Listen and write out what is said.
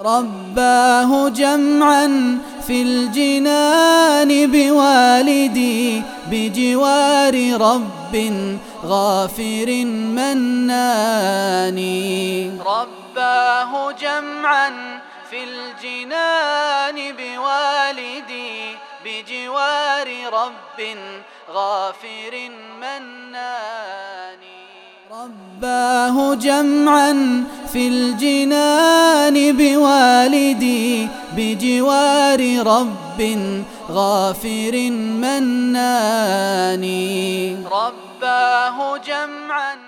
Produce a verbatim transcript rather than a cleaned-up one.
رباه جمعا في الجنان بوالدي بجوار رب غافر منان. رباه جمعا في الجنان بوالدي بجوار رب غافر منان. رباه جمعا في الجنان بوالدي بجوار رب غافر منان. رباه جمعا